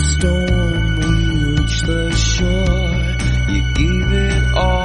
storm, we reached the shore. You gave it all.